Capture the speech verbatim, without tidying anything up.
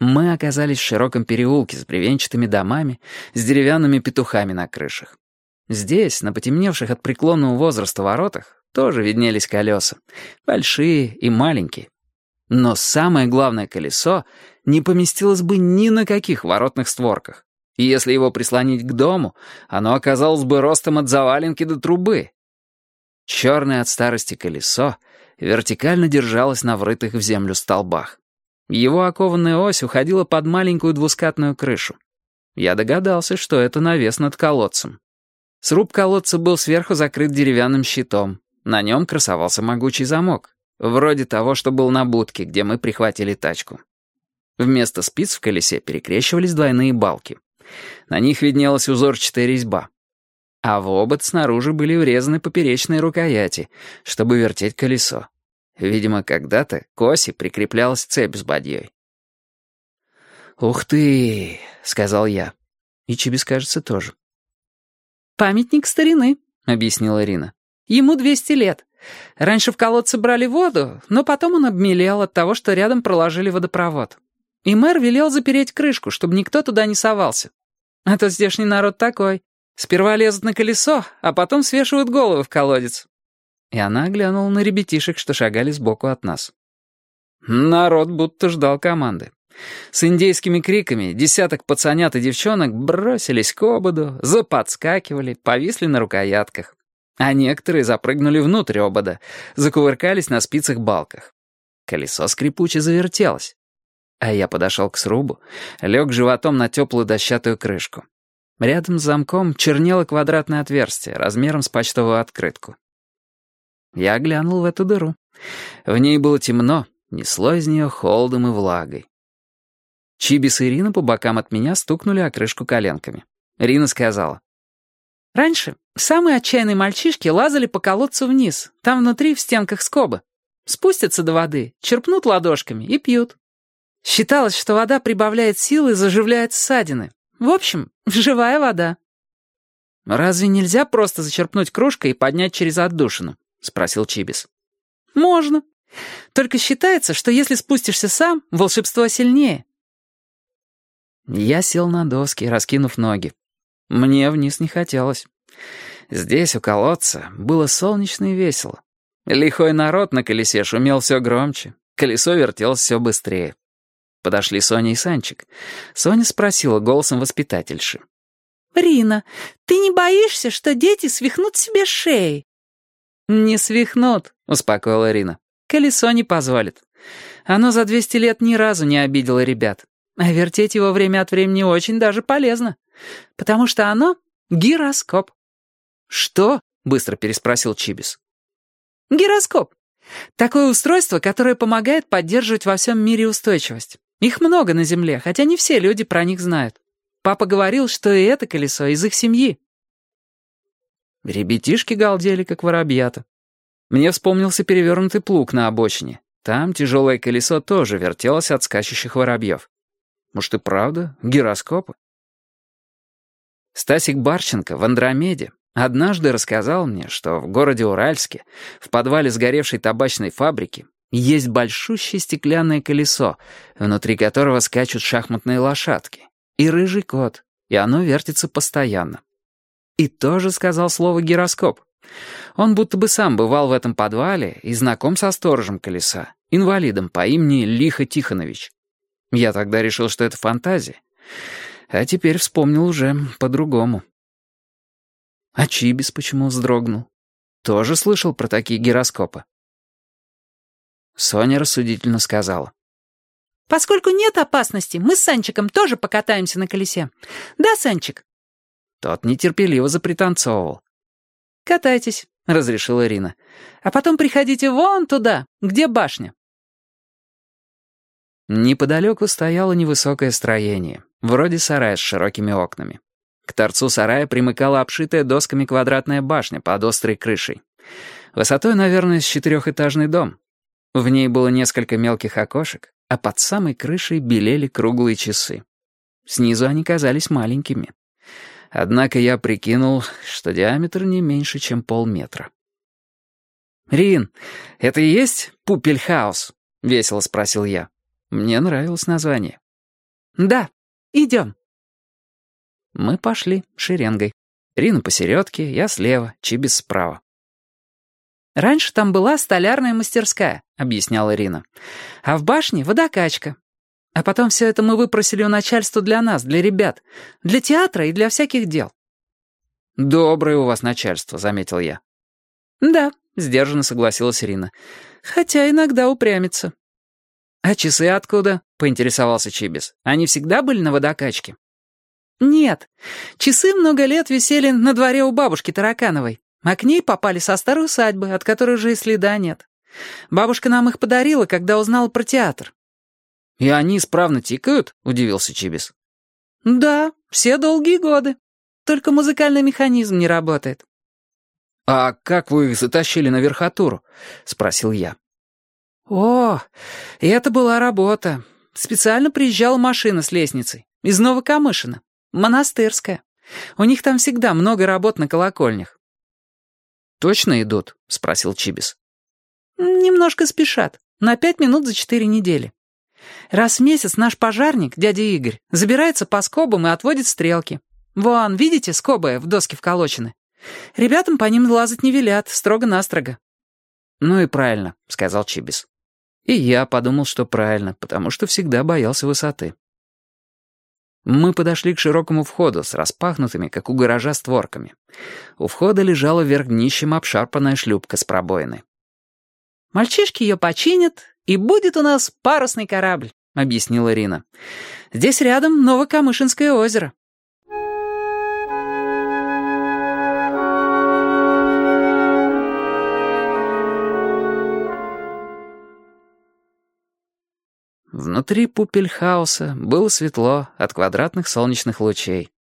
Мы оказались в широком переулке с бревенчатыми домами, с деревянными петухами на крышах. Здесь, на потемневших от преклонного возраста воротах, тоже виднелись колеса, большие и маленькие. Но самое главное колесо не поместилось бы ни на каких воротных створках. И если его прислонить к дому, оно оказалось бы ростом от заваленки до трубы. Черное от старости колесо вертикально держалось на врытых в землю столбах. Его окованная ось уходила под маленькую двускатную крышу. Я догадался, что это навес над колодцем. Сруб колодца был сверху закрыт деревянным щитом. На нем красовался могучий замок, вроде того, что был на будке, где мы прихватили тачку. Вместо спиц в колесе перекрещивались двойные балки. На них виднелась узорчатая резьба. А в обод снаружи были врезаны поперечные рукояти, чтобы вертеть колесо. Видимо, когда-то к оси прикреплялась цепь с бадьей. «Ух ты!» — сказал я. И Чибис, кажется, тоже. «Памятник старины», — объяснила Ирина. «Ему двести лет. Раньше в колодце брали воду, но потом он обмелел от того, что рядом проложили водопровод. И мэр велел запереть крышку, чтобы никто туда не совался. А то здешний народ такой. Сперва лезут на колесо, а потом свешивают головы в колодец». И она глянула на ребятишек, что шагали сбоку от нас. Народ будто ждал команды. С индейскими криками десяток пацанят и девчонок бросились к ободу, заподскакивали, повисли на рукоятках. А некоторые запрыгнули внутрь обода, закувыркались на спицах-балках. Колесо скрипуче завертелось. А я подошел к срубу, лег животом на теплую дощатую крышку. Рядом с замком чернело квадратное отверстие размером с почтовую открытку. Я глянул в эту дыру. В ней было темно, несло из нее холодом и влагой. Чибис и Рина по бокам от меня стукнули о крышку коленками. Рина сказала: «Раньше самые отчаянные мальчишки лазали по колодцу вниз, там внутри в стенках скобы. Спустятся до воды, черпнут ладошками и пьют. Считалось, что вода прибавляет силы и заживляет ссадины. В общем, живая вода». «Разве нельзя просто зачерпнуть кружкой и поднять через отдушину?» — спросил Чибис. «Можно. Только считается, что если спустишься сам, волшебство сильнее». Я сел на доски, раскинув ноги. Мне вниз не хотелось. Здесь, у колодца, было солнечно и весело. Лихой народ на колесе шумел все громче, колесо вертелось все быстрее. Подошли Соня и Санчик. Соня спросила голосом воспитательши: «Рина, ты не боишься, что дети свихнут себе шеи?» «Не свихнут», — успокоила Рина. «Колесо не позволит. Оно за двести лет ни разу не обидело ребят. А вертеть его время от времени очень даже полезно, потому что оно — гироскоп». «Что?» — быстро переспросил Чибис. «Гироскоп. Такое устройство, которое помогает поддерживать во всем мире устойчивость. Их много на Земле, хотя не все люди про них знают. Папа говорил, что и это колесо из их семьи». Ребятишки галдели, как воробьята. Мне вспомнился перевернутый плуг на обочине. Там тяжелое колесо тоже вертелось от скачущих воробьев. Может и правда гироскопы? Стасик Барченко в «Андромеде» однажды рассказал мне, что в городе Уральске, в подвале сгоревшей табачной фабрики, есть большущее стеклянное колесо, внутри которого скачут шахматные лошадки, и рыжий кот, и оно вертится постоянно. И тоже сказал слово «гироскоп». Он будто бы сам бывал в этом подвале и знаком со сторожем колеса, инвалидом по имени Лиха Тихонович. Я тогда решил, что это фантазия, а теперь вспомнил уже по-другому. А Чибис почему вздрогнул? Тоже слышал про такие гироскопы? Соня рассудительно сказала: «Поскольку нет опасности, мы с Санчиком тоже покатаемся на колесе. Да, Санчик?» Тот нетерпеливо запританцовывал. «Катайтесь», — разрешила Ирина. «А потом приходите вон туда, где башня». Неподалеку стояло невысокое строение, вроде сарая с широкими окнами. К торцу сарая примыкала обшитая досками квадратная башня под острой крышей. Высотой, наверное, с четырехэтажный дом. В ней было несколько мелких окошек, а под самой крышей белели круглые часы. Снизу они казались маленькими. Однако я прикинул, что диаметр не меньше, чем полметра. «Рин, это и есть Пупельхаус?» — весело спросил я. Мне нравилось название. «Да, идем». Мы пошли шеренгой. Рина посередке, я слева, Чибис справа. «Раньше там была столярная мастерская», — объясняла Рина. «А в башне водокачка. А потом все это мы выпросили у начальства для нас, для ребят, для театра и для всяких дел». «Доброе у вас начальство», — заметил я. «Да», — сдержанно согласилась Рина. «Хотя иногда упрямится». «А часы откуда?» — поинтересовался Чибис. «Они всегда были на водокачке?» «Нет. Часы много лет висели на дворе у бабушки Таракановой, а к ней попали со старой усадьбы, от которой уже и следа нет. Бабушка нам их подарила, когда узнала про театр». «И они исправно тикают?» — удивился Чибис. «Да, все долгие годы. Только музыкальный механизм не работает». «А как вы их затащили на верхотуру?» — спросил я. «О, и это была работа. Специально приезжала машина с лестницей. Из Новокамышина. Монастырская. У них там всегда много работ на колокольнях». «Точно идут?» — спросил Чибис. «Немножко спешат. На пять минут за четыре недели. Раз в месяц наш пожарник, дядя Игорь, забирается по скобам и отводит стрелки. Вон, видите, скобы в доске вколочены? Ребятам по ним лазать не велят, строго-настрого». «Ну и правильно», — сказал Чибис. И я подумал, что правильно, потому что всегда боялся высоты. Мы подошли к широкому входу с распахнутыми, как у гаража, створками. У входа лежала вверх днищем обшарпанная шлюпка с пробоиной. «Мальчишки ее починят, и будет у нас парусный корабль», — объяснила Рина. «Здесь рядом Новокамышинское озеро». Внутри Пуппельхауса было светло от квадратных солнечных лучей.